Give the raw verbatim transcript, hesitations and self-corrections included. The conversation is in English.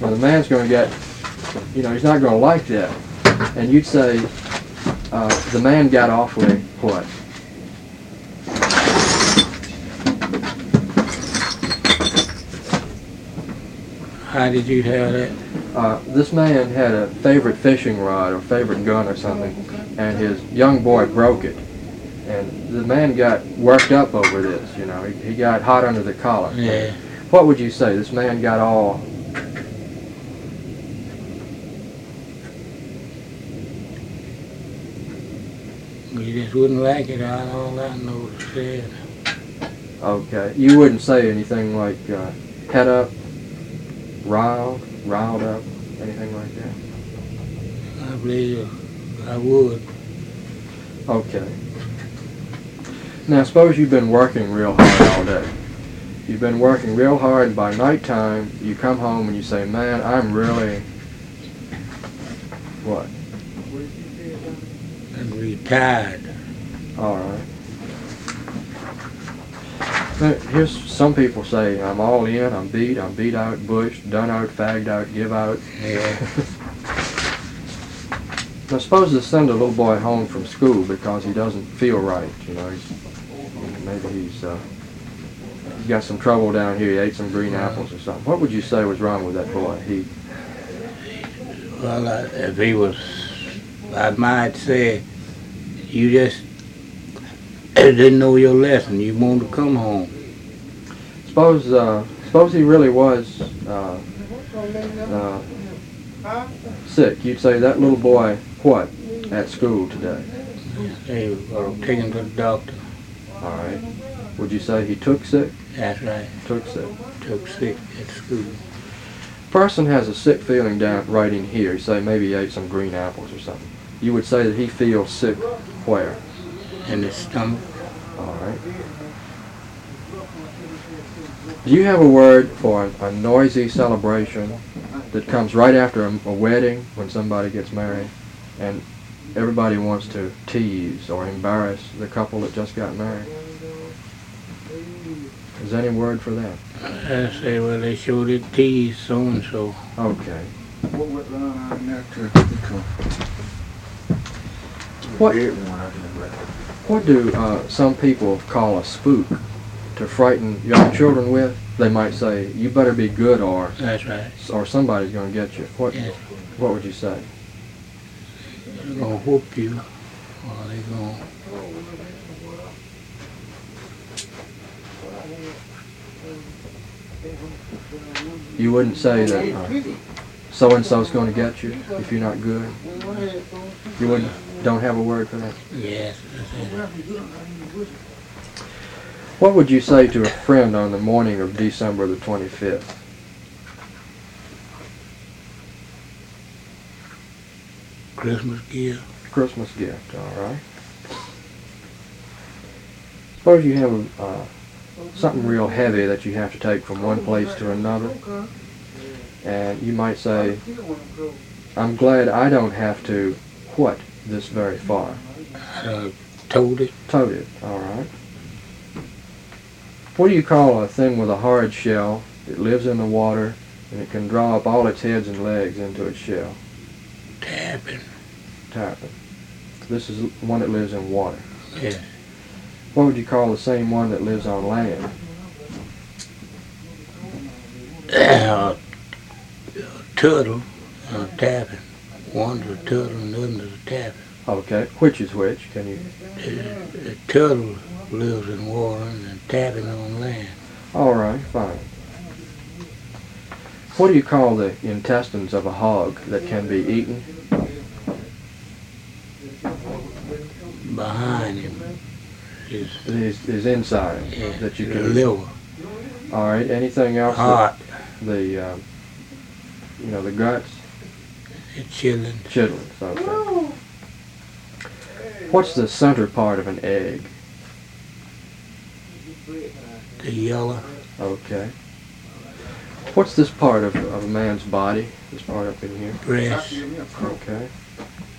Well, the man's going to get, you know, he's not going to like that. And you'd say, uh, the man got awfully what? How did you have that? Uh, this man had a favorite fishing rod or favorite gun or something, and his young boy broke it. And the man got worked up over this, you know. He, he got hot under the collar. Yeah. What would you say? This man got all... You just wouldn't like it. I all I know is said. Okay. You wouldn't say anything like uh, head up, riled, riled up, anything like that? I believe I would. Okay. Now suppose you've been working real hard all day. You've been working real hard, and by nighttime you come home and you say, man, I'm really... What? I'm retired. All right. Now, here's some people say, I'm all in, I'm beat, I'm beat out, bushed, done out, fagged out, give out. Yeah. Now suppose they send a little boy home from school because he doesn't feel right, you know, he's, maybe he's, uh, he's got some trouble down here, he ate some green apples or something. What would you say was wrong with that boy? He, Well, I, if he was, I might say, you just didn't know your lesson. You wanted to come home. suppose, uh, suppose he really was uh, uh, sick. You'd say that little boy, what, at school today? They were taken to the doctor. All right. Would you say he took sick? That's right. Took sick. Took sick at school. Person has a sick feeling down right in here. Say maybe he ate some green apples or something. You would say that he feels sick where? In the stomach. All right. Do you have a word for a, a noisy celebration that comes right after a, a wedding when somebody gets married and everybody wants to tease or embarrass the couple that just got married? Is there any word for that? I say, well, they sure did tease so-and-so. Okay. What went wrong on there to become? What, Weird one I didn't read. what do uh, some people call a spook to frighten young children with? They might say, you better be good or That's right. or somebody's going to get you. What, Yes. what would you say? They're going to whoop you. Or they're going to... You wouldn't say that uh, so-and-so's going to get you if you're not good? You wouldn't, don't have a word for that? Yes, that's it. What would you say to a friend on the morning of December the twenty-fifth? Christmas gift. Christmas gift, all right. Suppose you have uh, something real heavy that you have to take from one place to another, and you might say, I'm glad I don't have to, what, this very far? Uh, told it. Tote it, all right. What do you call a thing with a hard shell? It lives in the water, and it can draw up all its heads and legs into its shell. Tapping. Tarpon. This is one that lives in water. Yes. What would you call the same one that lives on land? Uh, turtle and a tapping. One's a turtle and the other's a tapping. Okay, which is which? Can you? The, the turtle lives in water and the tapping on land. All right, fine. What do you call the intestines of a hog that can be eaten? Behind him is His, his inside yeah, that you the can. liver. All right. Anything else? that- Heart. The um, you know the guts, The children. chitlins. Okay. What's the center part of an egg? The yellow. Okay. What's this part of, of a man's body? This part up in here? Breast. Okay.